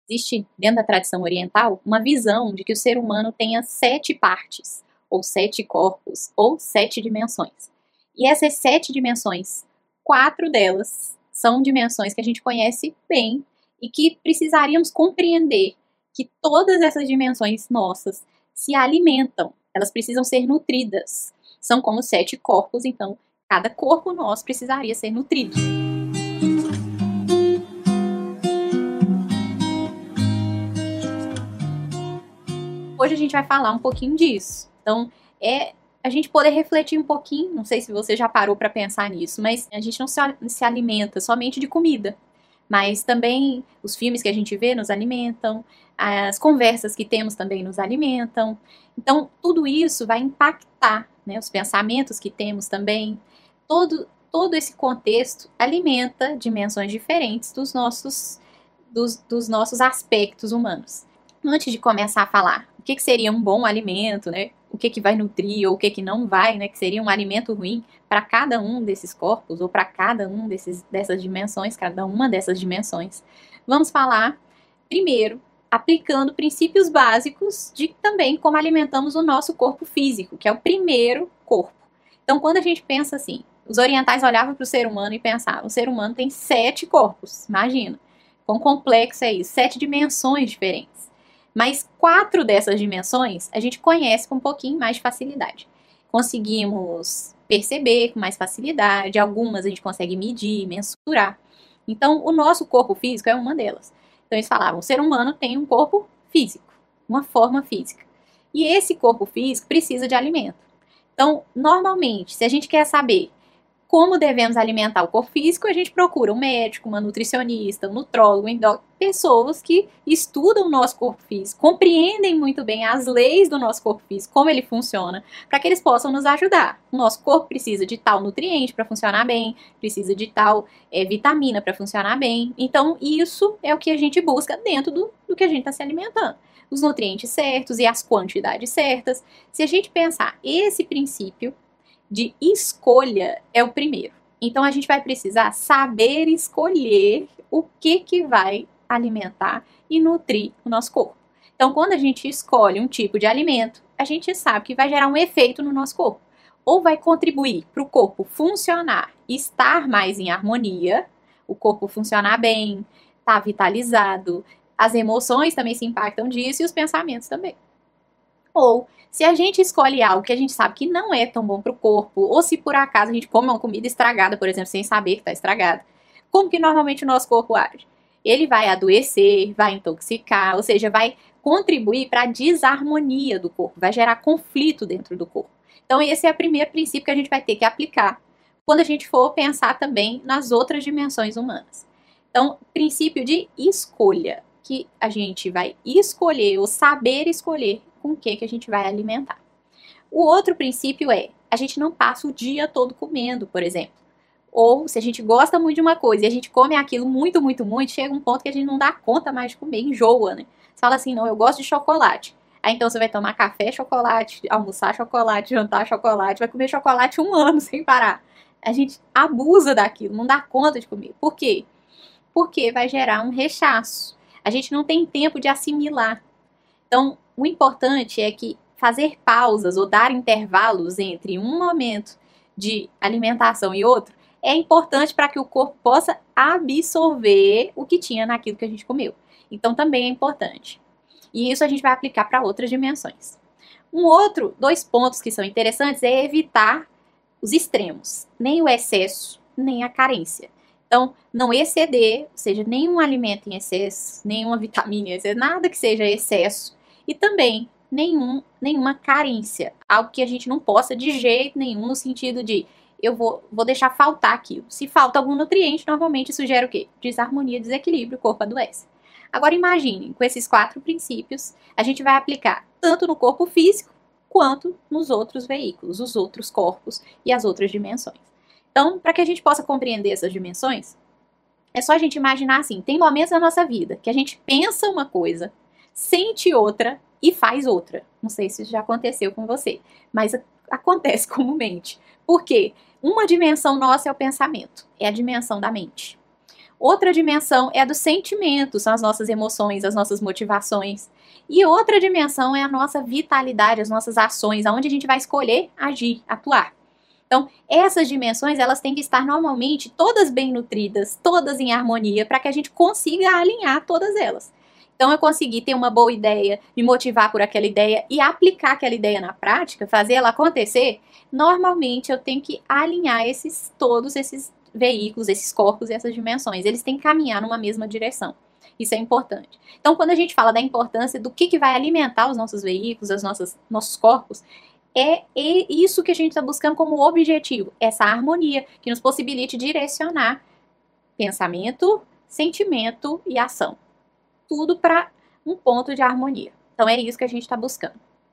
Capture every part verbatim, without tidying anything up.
Existe, dentro da tradição oriental, uma visão de que o ser humano tenha sete partes, ou sete corpos, ou sete dimensões. E essas sete dimensões, quatro delas são dimensões que a gente conhece bem e que precisaríamos compreender que todas essas dimensões nossas se alimentam, elas precisam ser nutridas. São como sete corpos, então cada corpo nosso precisaria ser nutrido. Hoje a gente vai falar um pouquinho disso. Então, é a gente poder refletir um pouquinho, não sei se você já parou para pensar nisso, mas a gente não se, se alimenta somente de comida, mas também os filmes que a gente vê nos alimentam, as conversas que temos também nos alimentam. Então, tudo isso vai impactar, né, os pensamentos que temos também. Todo, todo esse contexto alimenta dimensões diferentes dos nossos, dos, dos nossos aspectos humanos. Antes de começar a falar o que, que seria um bom alimento, né? O que, que vai nutrir ou o que, que não vai, né? Que seria um alimento ruim para cada um desses corpos ou para cada um desses, dessas dimensões, cada uma dessas dimensões. Vamos falar, primeiro, aplicando princípios básicos de também como alimentamos o nosso corpo físico, que é o primeiro corpo. Então, quando a gente pensa assim, os orientais olhavam para o ser humano e pensavam, o ser humano tem sete corpos, imagina. Quão complexo é isso, sete dimensões diferentes. Mas quatro dessas dimensões a gente conhece com um pouquinho mais de facilidade. Conseguimos perceber com mais facilidade, algumas a gente consegue medir, mensurar. Então, o nosso corpo físico é uma delas. Então, eles falavam, o ser humano tem um corpo físico, uma forma física. E esse corpo físico precisa de alimento. Então, normalmente, se a gente quer saber como devemos alimentar o corpo físico, a gente procura um médico, uma nutricionista, um nutrólogo, um endócrino, pessoas que estudam o nosso corpo físico, compreendem muito bem as leis do nosso corpo físico, como ele funciona, para que eles possam nos ajudar. O nosso corpo precisa de tal nutriente para funcionar bem, precisa de tal é, vitamina para funcionar bem. Então, isso é o que a gente busca dentro do, do que a gente está se alimentando. Os nutrientes certos e as quantidades certas. Se a gente pensar esse princípio de escolha é o primeiro. Então a gente vai precisar saber escolher o que que vai alimentar e nutrir o nosso corpo. Então quando a gente escolhe um tipo de alimento, a gente sabe que vai gerar um efeito no nosso corpo. Ou vai contribuir para o corpo funcionar, estar mais em harmonia, o corpo funcionar bem, estar vitalizado, as emoções também se impactam disso e os pensamentos também. Ou, se a gente escolhe algo que a gente sabe que não é tão bom para o corpo, ou se por acaso a gente come uma comida estragada, por exemplo, sem saber que está estragada, como que normalmente o nosso corpo age? Ele vai adoecer, vai intoxicar, ou seja, vai contribuir para a desarmonia do corpo, vai gerar conflito dentro do corpo. Então, esse é o primeiro princípio que a gente vai ter que aplicar quando a gente for pensar também nas outras dimensões humanas. Então, princípio de escolha, que a gente vai escolher ou saber escolher com o que, que a gente vai alimentar. O outro princípio é, a gente não passa o dia todo comendo, por exemplo. Ou, se a gente gosta muito de uma coisa e a gente come aquilo muito, muito, muito, chega um ponto que a gente não dá conta mais de comer, enjoa, né? Você fala assim, não, eu gosto de chocolate. Aí então você vai tomar café, chocolate, almoçar chocolate, jantar chocolate, vai comer chocolate um ano sem parar. A gente abusa daquilo, não dá conta de comer. Por quê? Porque vai gerar um rechaço. A gente não tem tempo de assimilar. Então, o importante é que fazer pausas ou dar intervalos entre um momento de alimentação e outro é importante para que o corpo possa absorver o que tinha naquilo que a gente comeu. Então, também é importante. E isso a gente vai aplicar para outras dimensões. Um outro, dois pontos que são interessantes é evitar os extremos, nem o excesso, nem a carência. Então, não exceder, ou seja, nenhum alimento em excesso, nenhuma vitamina em excesso, nada que seja excesso. E também nenhum, nenhuma carência, algo que a gente não possa de jeito nenhum, no sentido de eu vou, vou deixar faltar aquilo. Se falta algum nutriente, normalmente isso gera o quê? Desarmonia, desequilíbrio, o corpo adoece. Agora imaginem, com esses quatro princípios, a gente vai aplicar tanto no corpo físico, quanto nos outros veículos, os outros corpos e as outras dimensões. Então, para que a gente possa compreender essas dimensões, é só a gente imaginar assim, tem momentos na nossa vida que a gente pensa uma coisa, sente outra e faz outra. Não sei se isso já aconteceu com você, mas acontece comumente. Por quê? Uma dimensão nossa é o pensamento, é a dimensão da mente. Outra dimensão é a dos sentimentos, são as nossas emoções, as nossas motivações. E outra dimensão é a nossa vitalidade, as nossas ações, aonde a gente vai escolher agir, atuar. Então, essas dimensões, elas têm que estar normalmente todas bem nutridas, todas em harmonia, para que a gente consiga alinhar todas elas. Então, eu consegui ter uma boa ideia, me motivar por aquela ideia e aplicar aquela ideia na prática, fazer ela acontecer, normalmente eu tenho que alinhar esses, todos esses veículos, esses corpos e essas dimensões. Eles têm que caminhar numa mesma direção. Isso é importante. Então, quando a gente fala da importância do que, que vai alimentar os nossos veículos, os nossos, nossos corpos, é isso que a gente está buscando como objetivo, essa harmonia que nos possibilite direcionar pensamento, sentimento e ação. Tudo para um ponto de harmonia. Então, é isso que a gente está buscando.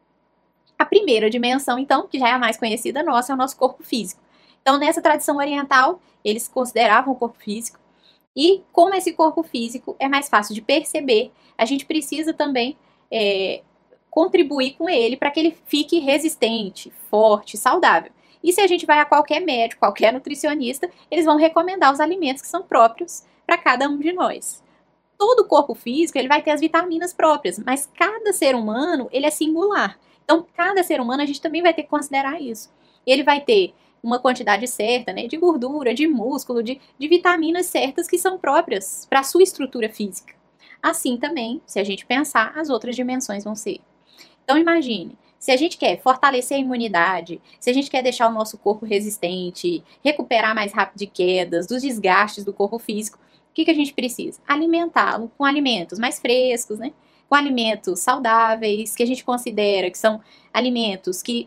A primeira dimensão, então, que já é a mais conhecida nossa, é o nosso corpo físico. Então, nessa tradição oriental, eles consideravam o corpo físico. E como esse corpo físico é mais fácil de perceber, a gente precisa também é, contribuir com ele para que ele fique resistente, forte, saudável. E se a gente vai a qualquer médico, qualquer nutricionista, eles vão recomendar os alimentos que são próprios para cada um de nós. Todo o corpo físico ele vai ter as vitaminas próprias, mas cada ser humano ele é singular. Então, cada ser humano a gente também vai ter que considerar isso. Ele vai ter uma quantidade certa, né, de gordura, de músculo, de, de vitaminas certas que são próprias para a sua estrutura física. Assim também, se a gente pensar, as outras dimensões vão ser. Então, imagine, se a gente quer fortalecer a imunidade, se a gente quer deixar o nosso corpo resistente, recuperar mais rápido de quedas, dos desgastes do corpo físico, o que, que a gente precisa? Alimentá-lo com alimentos mais frescos, né? Com alimentos saudáveis, que a gente considera que são alimentos que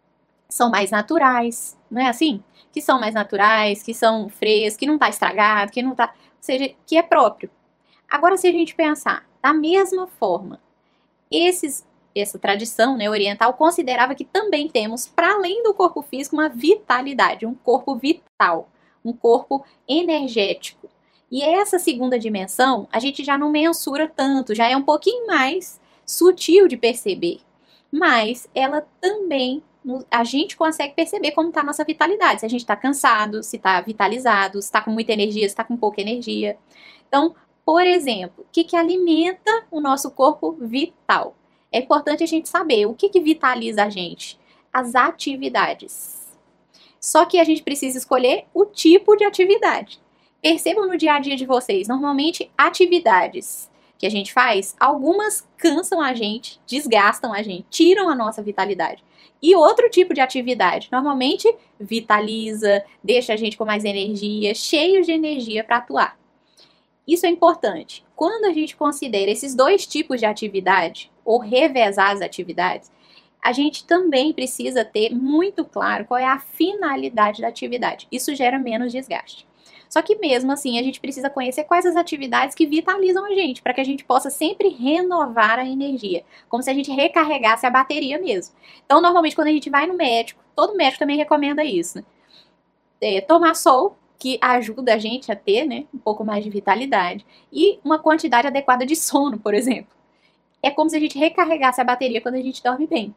são mais naturais, não é assim? Que são mais naturais, que são frescos, que não está estragado, que não tá, ou seja, que é próprio. Agora, se a gente pensar, da mesma forma, esses, essa tradição, né, oriental considerava que também temos, para além do corpo físico, uma vitalidade, um corpo vital, um corpo energético. E essa segunda dimensão, a gente já não mensura tanto, já é um pouquinho mais sutil de perceber. Mas ela também, a gente consegue perceber como está a nossa vitalidade. Se a gente está cansado, se está vitalizado, se está com muita energia, se está com pouca energia. Então, por exemplo, o que, que alimenta o nosso corpo vital? É importante a gente saber o que, que vitaliza a gente. As atividades. Só que a gente precisa escolher o tipo de atividade. Percebam no dia a dia de vocês, normalmente atividades que a gente faz, algumas cansam a gente, desgastam a gente, tiram a nossa vitalidade. E outro tipo de atividade, normalmente vitaliza, deixa a gente com mais energia, cheio de energia para atuar. Isso é importante. Quando a gente considera esses dois tipos de atividade, ou revezar as atividades, a gente também precisa ter muito claro qual é a finalidade da atividade. Isso gera menos desgaste. Só que mesmo assim, a gente precisa conhecer quais as atividades que vitalizam a gente, para que a gente possa sempre renovar a energia, como se a gente recarregasse a bateria mesmo. Então, normalmente, quando a gente vai no médico, todo médico também recomenda isso, né? É, tomar sol, que ajuda a gente a ter, né, um pouco mais de vitalidade, e uma quantidade adequada de sono, por exemplo. É como se a gente recarregasse a bateria quando a gente dorme bem.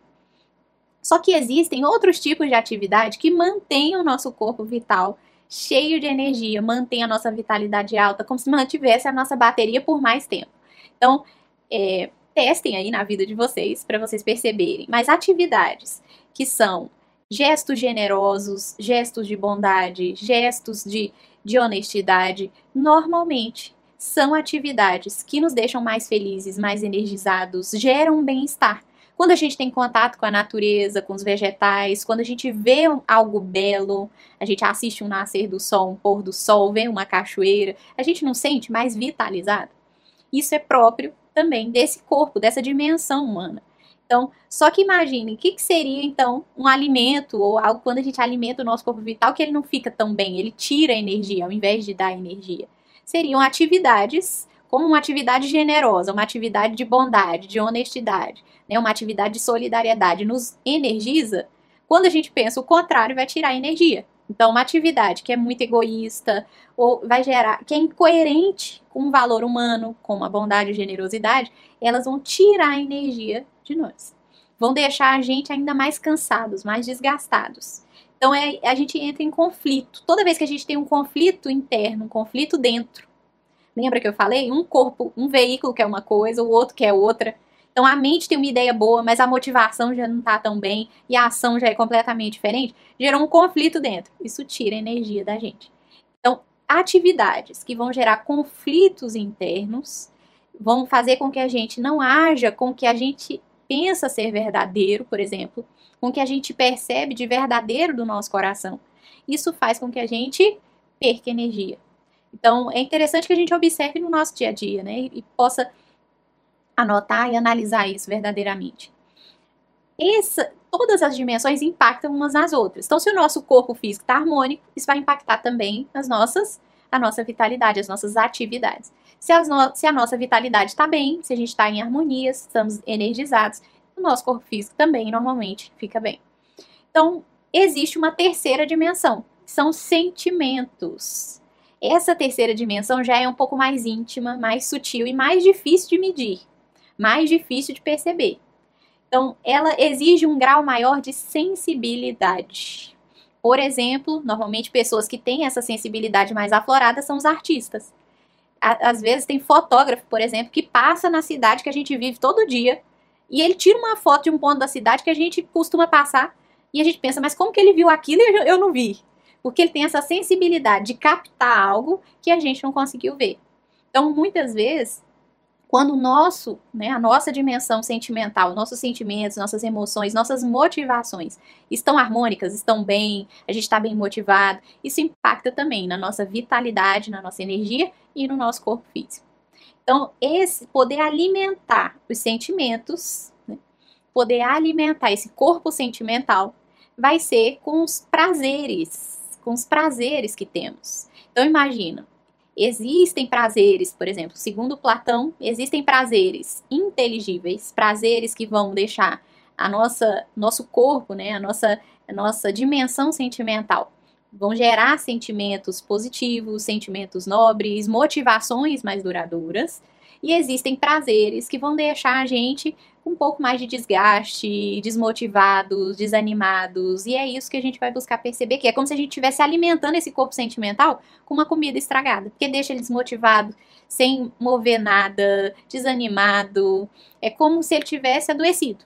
Só que existem outros tipos de atividade que mantêm o nosso corpo vital cheio de energia, mantém a nossa vitalidade alta, como se mantivesse a nossa bateria por mais tempo. Então, é, testem aí na vida de vocês, para vocês perceberem. Mas atividades que são gestos generosos, gestos de bondade, gestos de, de honestidade, normalmente são atividades que nos deixam mais felizes, mais energizados, geram bem-estar. Quando a gente tem contato com a natureza, com os vegetais, quando a gente vê algo belo, a gente assiste um nascer do sol, um pôr do sol, vê uma cachoeira, a gente não sente mais vitalizado? Isso é próprio também desse corpo, dessa dimensão humana. Então, só que imaginem, o que, que seria então um alimento ou algo quando a gente alimenta o nosso corpo vital que ele não fica tão bem, ele tira a energia ao invés de dar energia? Seriam atividades como uma atividade generosa, uma atividade de bondade, de honestidade, né, uma atividade de solidariedade, nos energiza. Quando a gente pensa o contrário, vai tirar energia. Então, uma atividade que é muito egoísta, ou vai gerar, que é incoerente com o valor humano, com a bondade e generosidade, elas vão tirar a energia de nós. Vão deixar a gente ainda mais cansados, mais desgastados. Então, é, a gente entra em conflito. Toda vez que a gente tem um conflito interno, um conflito dentro, Lembra que eu falei? Um corpo, um veículo quer uma coisa, o outro quer outra. Então a mente tem uma ideia boa, mas a motivação já não está tão bem e a ação já é completamente diferente. Gerou um conflito dentro. Isso tira a energia da gente. Então, atividades que vão gerar conflitos internos vão fazer com que a gente não haja com o que a gente pensa ser verdadeiro, por exemplo, com o que a gente percebe de verdadeiro do nosso coração. Isso faz com que a gente perca energia. Então, é interessante que a gente observe no nosso dia a dia, né? E possa anotar e analisar isso verdadeiramente. Essa, todas as dimensões impactam umas nas outras. Então, se o nosso corpo físico está harmônico, isso vai impactar também as nossas, a nossa vitalidade, as nossas atividades. Se, as no, se a nossa vitalidade está bem, se a gente está em harmonia, estamos energizados, o nosso corpo físico também normalmente fica bem. Então, existe uma terceira dimensão, que são sentimentos. Essa terceira dimensão já é um pouco mais íntima, mais sutil e mais difícil de medir, mais difícil de perceber. Então, ela exige um grau maior de sensibilidade. Por exemplo, normalmente pessoas que têm essa sensibilidade mais aflorada são os artistas. Às vezes tem fotógrafo, por exemplo, que passa na cidade que a gente vive todo dia e ele tira uma foto de um ponto da cidade que a gente costuma passar e a gente pensa, mas como que ele viu aquilo e eu não vi? Porque ele tem essa sensibilidade de captar algo que a gente não conseguiu ver. Então, muitas vezes, quando o nosso, né, a nossa dimensão sentimental, nossos sentimentos, nossas emoções, nossas motivações estão harmônicas, estão bem, a gente está bem motivado, isso impacta também na nossa vitalidade, na nossa energia e no nosso corpo físico. Então, esse poder alimentar os sentimentos, né, poder alimentar esse corpo sentimental, vai ser com os prazeres, com os prazeres que temos. Então, imagina, existem prazeres, por exemplo, segundo Platão, existem prazeres inteligíveis, prazeres que vão deixar a nossa, nosso corpo, né, a nossa, a nossa dimensão sentimental, vão gerar sentimentos positivos, sentimentos nobres, motivações mais duradouras, e existem prazeres que vão deixar a gente um pouco mais de desgaste, desmotivados, desanimados, e é isso que a gente vai buscar perceber, que é como se a gente estivesse alimentando esse corpo sentimental com uma comida estragada, porque deixa ele desmotivado, sem mover nada, desanimado, é como se ele tivesse adoecido.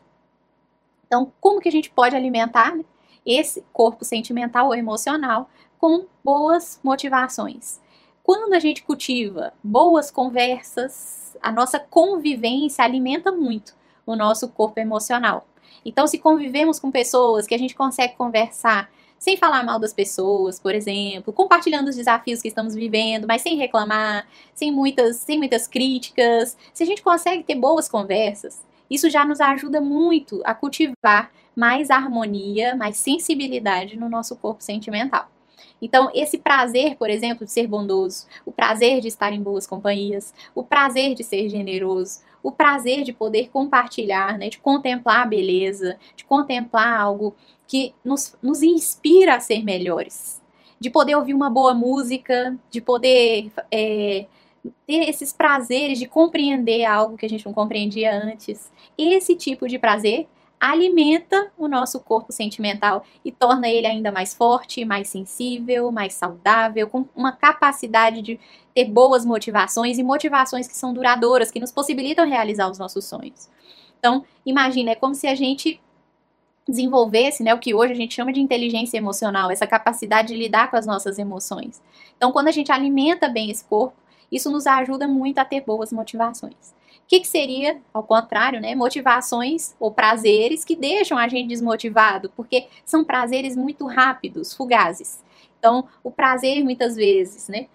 Então, como que a gente pode alimentar, né, esse corpo sentimental ou emocional com boas motivações? Quando a gente cultiva boas conversas, a nossa convivência alimenta muito o nosso corpo emocional. Então, se convivemos com pessoas que a gente consegue conversar sem falar mal das pessoas, por exemplo, compartilhando os desafios que estamos vivendo, mas sem reclamar, sem muitas, sem muitas críticas, se a gente consegue ter boas conversas, isso já nos ajuda muito a cultivar mais harmonia, mais sensibilidade no nosso corpo sentimental. Então, esse prazer, por exemplo, de ser bondoso, o prazer de estar em boas companhias, o prazer de ser generoso, o prazer de poder compartilhar, né, de contemplar a beleza, de contemplar algo que nos, nos inspira a ser melhores, de poder ouvir uma boa música, de poder é, ter esses prazeres de compreender algo que a gente não compreendia antes. Esse tipo de prazer alimenta o nosso corpo sentimental e torna ele ainda mais forte, mais sensível, mais saudável, com uma capacidade de ter boas motivações e motivações que são duradouras, que nos possibilitam realizar os nossos sonhos. Então, imagina, é como se a gente desenvolvesse, né, o que hoje a gente chama de inteligência emocional, essa capacidade de lidar com as nossas emoções. Então, quando a gente alimenta bem esse corpo, isso nos ajuda muito a ter boas motivações. O que, que seria, ao contrário, né, motivações ou prazeres que deixam a gente desmotivado, porque são prazeres muito rápidos, fugazes. Então, o prazer, muitas vezes, né,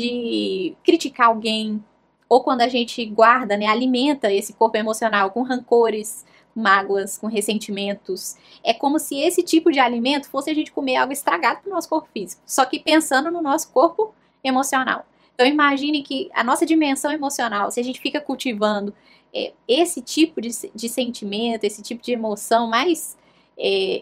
de criticar alguém, ou quando a gente guarda, né, alimenta esse corpo emocional com rancores, mágoas, com ressentimentos, é como se esse tipo de alimento fosse a gente comer algo estragado para o nosso corpo físico, só que pensando no nosso corpo emocional. Então, imagine que a nossa dimensão emocional, se a gente fica cultivando é, esse tipo de, de sentimento, esse tipo de emoção mais, é,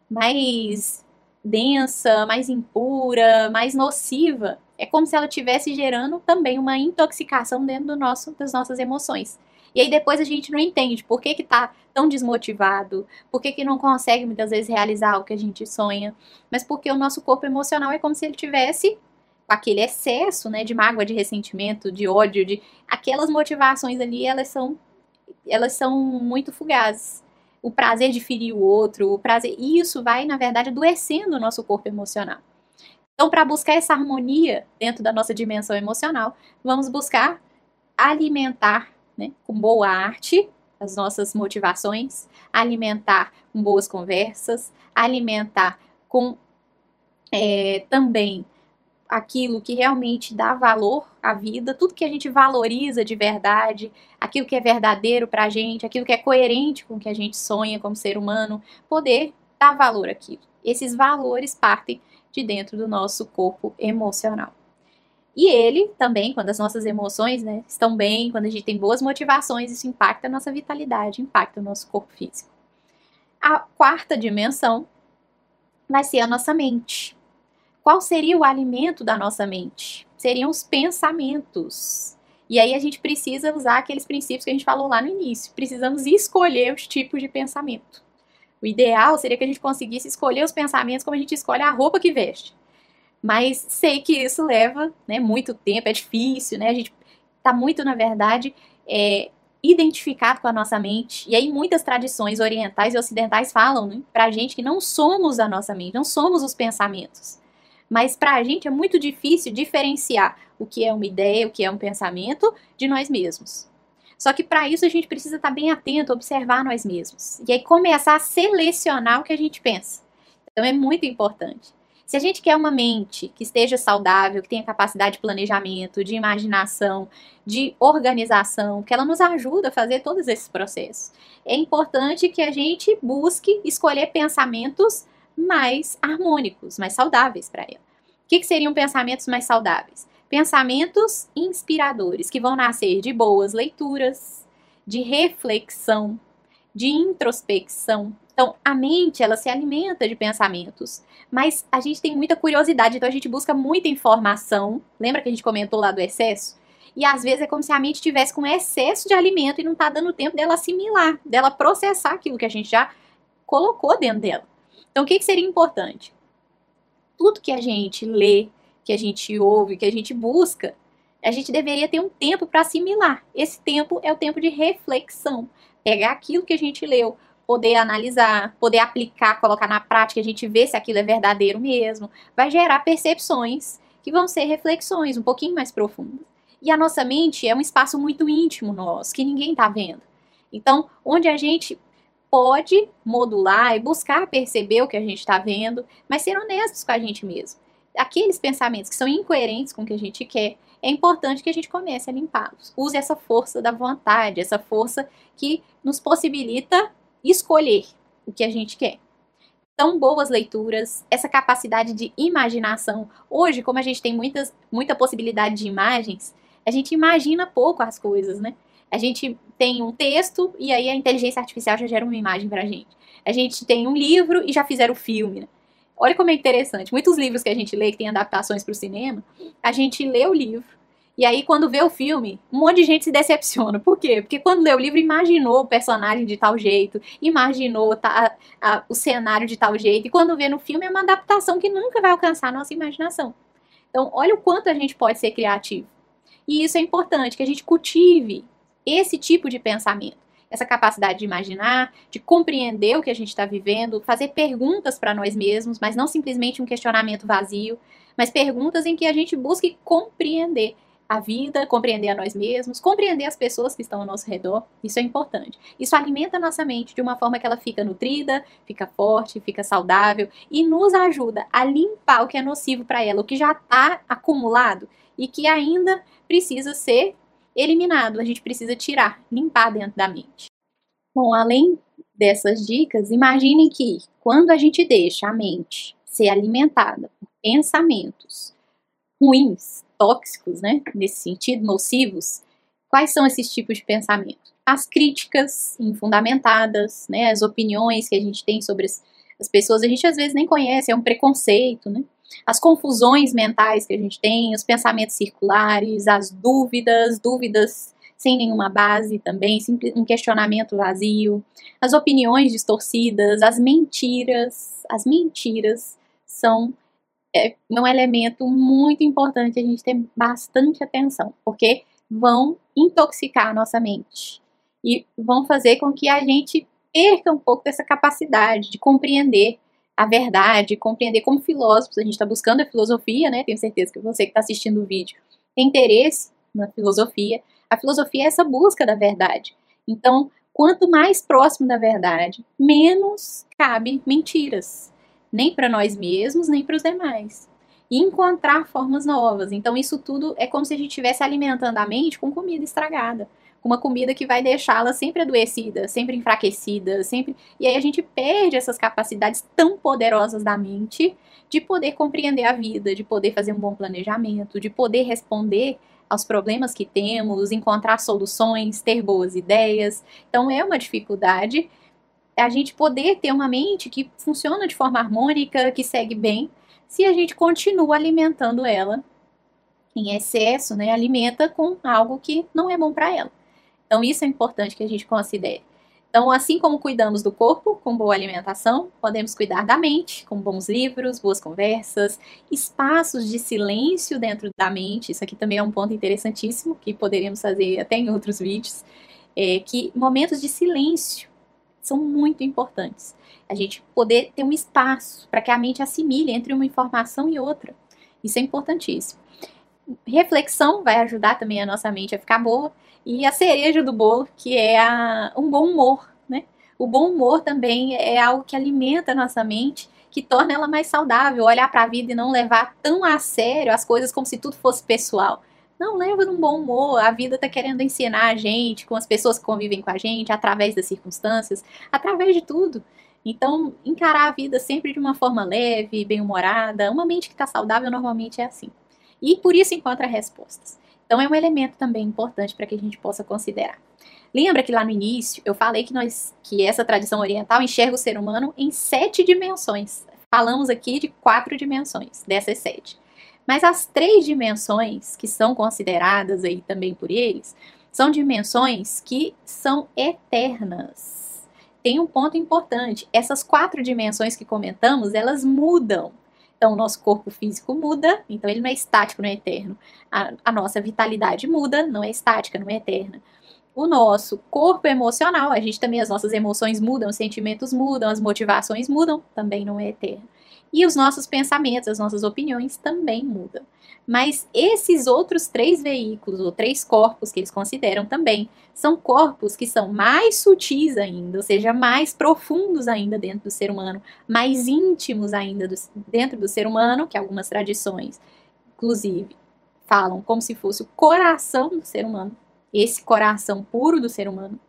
mais densa, mais impura, mais nociva, é como se ela estivesse gerando também uma intoxicação dentro do nosso, das nossas emoções. E aí depois a gente não entende por que que tá tão desmotivado, por que que não consegue muitas vezes realizar o que a gente sonha, mas porque o nosso corpo emocional é como se ele tivesse com aquele excesso, né, de mágoa, de ressentimento, de ódio, de aquelas motivações ali, elas são, elas são muito fugazes. O prazer de ferir o outro, o prazer, isso vai, na verdade, adoecendo o nosso corpo emocional. Então, para buscar essa harmonia dentro da nossa dimensão emocional, vamos buscar alimentar, né, com boa arte as nossas motivações, alimentar com boas conversas, alimentar com é, também aquilo que realmente dá valor à vida, tudo que a gente valoriza de verdade, aquilo que é verdadeiro pra gente, aquilo que é coerente com o que a gente sonha como ser humano, poder dar valor àquilo. Esses valores partem de dentro do nosso corpo emocional. E ele também, quando as nossas emoções, né, estão bem, quando a gente tem boas motivações, isso impacta a nossa vitalidade, impacta o nosso corpo físico. A quarta dimensão vai ser a nossa mente. Qual seria o alimento da nossa mente? Seriam os pensamentos. E aí a gente precisa usar aqueles princípios que a gente falou lá no início. Precisamos escolher os tipos de pensamento. O ideal seria que a gente conseguisse escolher os pensamentos como a gente escolhe a roupa que veste. Mas sei que isso leva, né, muito tempo, é difícil, né? A gente está muito, na verdade, é, identificado com a nossa mente. E aí muitas tradições orientais e ocidentais falam, né, pra gente que não somos a nossa mente, não somos os pensamentos. Mas para a gente é muito difícil diferenciar o que é uma ideia, o que é um pensamento, de nós mesmos. Só que para isso a gente precisa estar bem atento, observar nós mesmos. E aí começar a selecionar o que a gente pensa. Então é muito importante. Se a gente quer uma mente que esteja saudável, que tenha capacidade de planejamento, de imaginação, de organização, que ela nos ajuda a fazer todos esses processos, é importante que a gente busque escolher pensamentos mais harmônicos, mais saudáveis para ela. O que, que seriam pensamentos mais saudáveis? Pensamentos inspiradores, que vão nascer de boas leituras, de reflexão, de introspecção. Então, a mente, ela se alimenta de pensamentos, mas a gente tem muita curiosidade, então a gente busca muita informação. Lembra que a gente comentou lá do excesso? E às vezes é como se a mente tivesse com excesso de alimento e não está dando tempo dela assimilar, dela processar aquilo que a gente já colocou dentro dela. Então, o que, que seria importante? Tudo que a gente lê, que a gente ouve, que a gente busca, a gente deveria ter um tempo para assimilar. Esse tempo é o tempo de reflexão. Pegar aquilo que a gente leu, poder analisar, poder aplicar, colocar na prática, a gente vê se aquilo é verdadeiro mesmo. Vai gerar percepções que vão ser reflexões um pouquinho mais profundas. E a nossa mente é um espaço muito íntimo nosso, que ninguém está vendo. Então, onde a gente pode modular e buscar perceber o que a gente está vendo, mas ser honestos com a gente mesmo. Aqueles pensamentos que são incoerentes com o que a gente quer, é importante que a gente comece a limpá-los. Use essa força da vontade, essa força que nos possibilita escolher o que a gente quer. Então, boas leituras, essa capacidade de imaginação. Hoje, como a gente tem muitas, muita possibilidade de imagens, a gente imagina pouco as coisas, né? A gente tem um texto e aí a inteligência artificial já gera uma imagem pra gente. A gente tem um livro e já fizeram o filme, né? Olha como é interessante. Muitos livros que a gente lê, que tem adaptações para o cinema, a gente lê o livro e aí quando vê o filme, um monte de gente se decepciona. Por quê? Porque quando lê o livro, imaginou o personagem de tal jeito, imaginou tá, a, o cenário de tal jeito, e quando vê no filme é uma adaptação que nunca vai alcançar a nossa imaginação. Então, olha o quanto a gente pode ser criativo. E isso é importante, que a gente cultive esse tipo de pensamento, essa capacidade de imaginar, de compreender o que a gente está vivendo, fazer perguntas para nós mesmos, mas não simplesmente um questionamento vazio, mas perguntas em que a gente busque compreender a vida, compreender a nós mesmos, compreender as pessoas que estão ao nosso redor. Isso é importante. Isso alimenta a nossa mente de uma forma que ela fica nutrida, fica forte, fica saudável e nos ajuda a limpar o que é nocivo para ela, o que já está acumulado e que ainda precisa ser eliminado, a gente precisa tirar, limpar dentro da mente. Bom, além dessas dicas, imaginem que quando a gente deixa a mente ser alimentada por pensamentos ruins, tóxicos, né, nesse sentido, nocivos, quais são esses tipos de pensamento? As críticas infundamentadas, né, as opiniões que a gente tem sobre as, as pessoas, a gente às vezes nem conhece, é um preconceito, né? As confusões mentais que a gente tem, os pensamentos circulares, as dúvidas, dúvidas sem nenhuma base também, um questionamento vazio, as opiniões distorcidas, as mentiras. As mentiras são é um elemento muito importante a gente ter bastante atenção, porque vão intoxicar a nossa mente e vão fazer com que a gente perca um pouco dessa capacidade de compreender a verdade, compreender como filósofos. A gente está buscando a filosofia, né? Tenho certeza que você que está assistindo o vídeo tem interesse na filosofia. A filosofia é essa busca da verdade. Então, quanto mais próximo da verdade, menos cabe mentiras, nem para nós mesmos, nem para os demais. E encontrar formas novas. Então, isso tudo é como se a gente estivesse alimentando a mente com comida estragada, com uma comida que vai deixá-la sempre adoecida, sempre enfraquecida, sempre... E aí a gente perde essas capacidades tão poderosas da mente de poder compreender a vida, de poder fazer um bom planejamento, de poder responder aos problemas que temos, encontrar soluções, ter boas ideias. Então é uma dificuldade a gente poder ter uma mente que funciona de forma harmônica, que segue bem, se a gente continua alimentando ela em excesso, né? Alimenta com algo que não é bom para ela. Então isso é importante que a gente considere. Então, assim como cuidamos do corpo com boa alimentação, podemos cuidar da mente com bons livros, boas conversas, espaços de silêncio dentro da mente. Isso aqui também é um ponto interessantíssimo que poderíamos fazer até em outros vídeos. É que momentos de silêncio são muito importantes. A gente poder ter um espaço para que a mente assimile entre uma informação e outra. Isso é importantíssimo. Reflexão vai ajudar também a nossa mente a ficar boa. E a cereja do bolo, que é a, um bom humor, né? O bom humor também é algo que alimenta a nossa mente, que torna ela mais saudável, olhar para a vida e não levar tão a sério as coisas como se tudo fosse pessoal. Não, leva num bom humor, a vida está querendo ensinar a gente, com as pessoas que convivem com a gente, através das circunstâncias, através de tudo. Então, encarar a vida sempre de uma forma leve, bem-humorada, uma mente que está saudável normalmente é assim. E por isso encontra respostas. Então é um elemento também importante para que a gente possa considerar. Lembra que lá no início eu falei que, nós, que essa tradição oriental enxerga o ser humano em sete dimensões. Falamos aqui de quatro dimensões, dessas sete. Mas as três dimensões que são consideradas aí também por eles, são dimensões que são eternas. Tem um ponto importante, essas quatro dimensões que comentamos, elas mudam. Então, o nosso corpo físico muda, então ele não é estático, não é eterno. A, a nossa vitalidade muda, não é estática, não é eterna. O nosso corpo emocional, a gente também, as nossas emoções mudam, os sentimentos mudam, as motivações mudam, também não é eterno. E os nossos pensamentos, as nossas opiniões também mudam. Mas esses outros três veículos, ou três corpos que eles consideram também, são corpos que são mais sutis ainda, ou seja, mais profundos ainda dentro do ser humano, mais íntimos ainda do, dentro do ser humano, que algumas tradições, inclusive, falam como se fosse o coração do ser humano, esse coração puro do ser humano,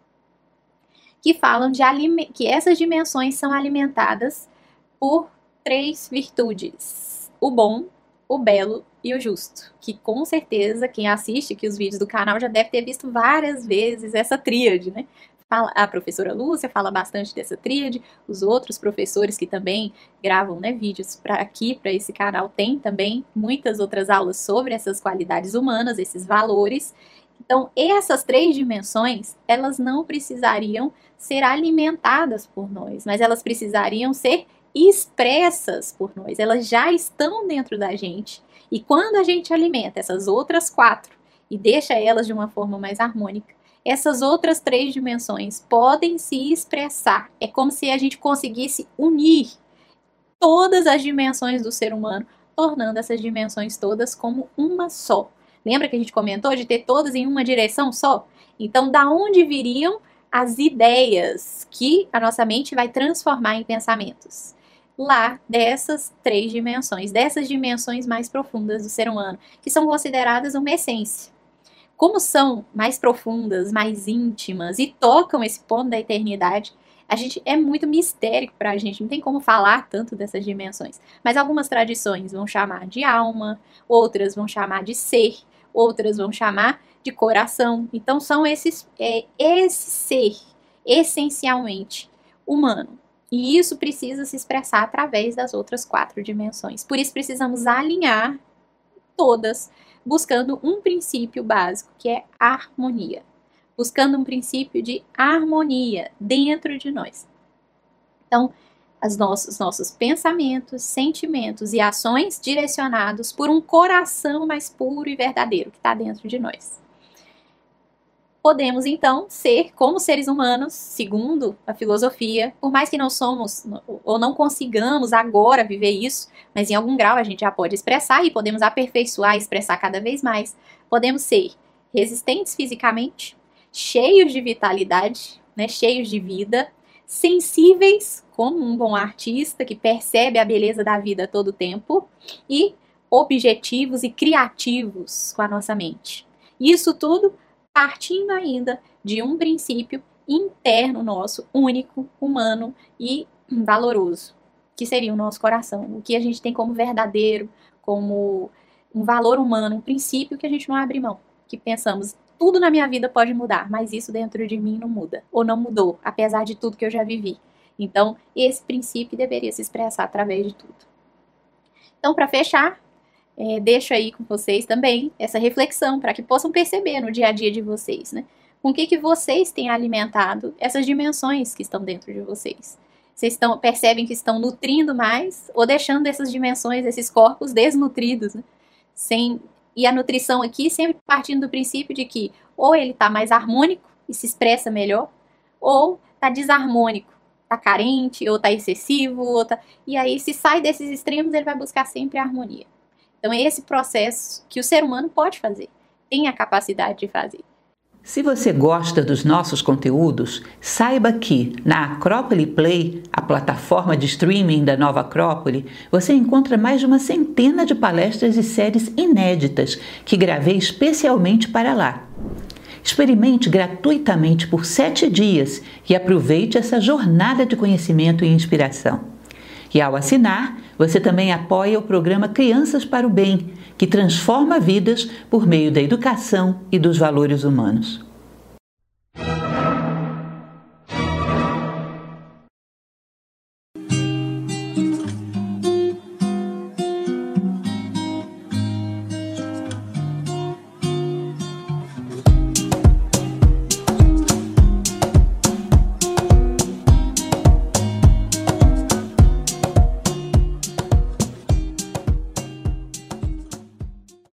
que falam de que essas dimensões são alimentadas por três virtudes: o bom, o belo e o justo, que com certeza quem assiste aqui os vídeos do canal já deve ter visto várias vezes essa tríade, né? A professora Lúcia fala bastante dessa tríade, os outros professores que também gravam, né, vídeos para aqui, para esse canal, tem também muitas outras aulas sobre essas qualidades humanas, esses valores. Então, essas três dimensões, elas não precisariam ser alimentadas por nós, mas elas precisariam ser expressas por nós, elas já estão dentro da gente. E quando a gente alimenta essas outras quatro e deixa elas de uma forma mais harmônica, essas outras três dimensões podem se expressar. É como se a gente conseguisse unir todas as dimensões do ser humano, tornando essas dimensões todas como uma só. Lembra que a gente comentou de ter todas em uma direção só? Então, da onde viriam as ideias que a nossa mente vai transformar em pensamentos? Lá dessas três dimensões, dessas dimensões mais profundas do ser humano, que são consideradas uma essência. Como são mais profundas, mais íntimas e tocam esse ponto da eternidade, a gente é muito mistérico para a gente, não tem como falar tanto dessas dimensões. Mas algumas tradições vão chamar de alma, outras vão chamar de ser, outras vão chamar de coração. Então são esses, é, esse ser essencialmente humano. E isso precisa se expressar através das outras quatro dimensões. Por isso precisamos alinhar todas, buscando um princípio básico, que é harmonia. Buscando um princípio de harmonia dentro de nós. Então, os nossos, nossos pensamentos, sentimentos e ações direcionados por um coração mais puro e verdadeiro que está dentro de nós. Podemos, então, ser como seres humanos, segundo a filosofia, por mais que não somos ou não consigamos agora viver isso, mas em algum grau a gente já pode expressar e podemos aperfeiçoar e expressar cada vez mais. Podemos ser resistentes fisicamente, cheios de vitalidade, né, cheios de vida, sensíveis, como um bom artista que percebe a beleza da vida a todo tempo, e objetivos e criativos com a nossa mente. Isso tudo partindo ainda de um princípio interno nosso, único, humano e valoroso, que seria o nosso coração, o que a gente tem como verdadeiro, como um valor humano, um princípio que a gente não abre mão, que pensamos, tudo na minha vida pode mudar, mas isso dentro de mim não muda, ou não mudou, apesar de tudo que eu já vivi. Então, esse princípio deveria se expressar através de tudo. Então, para fechar, É, deixo aí com vocês também essa reflexão para que possam perceber no dia a dia de vocês, né? Com o que, que vocês têm alimentado essas dimensões que estão dentro de vocês. Vocês estão, percebem que estão nutrindo mais ou deixando essas dimensões, esses corpos desnutridos, né? Sem, e a nutrição aqui sempre partindo do princípio de que ou ele está mais harmônico e se expressa melhor, ou está desarmônico, está carente, ou está excessivo, ou tá... e aí se sai desses extremos ele vai buscar sempre a harmonia. Então é esse processo que o ser humano pode fazer, tem a capacidade de fazer. Se você gosta dos nossos conteúdos, saiba que na Acrópole Play, a plataforma de streaming da Nova Acrópole, você encontra mais de uma centena de palestras e séries inéditas que gravei especialmente para lá. Experimente gratuitamente por sete dias e aproveite essa jornada de conhecimento e inspiração. E ao assinar, você também apoia o programa Crianças para o Bem, que transforma vidas por meio da educação e dos valores humanos.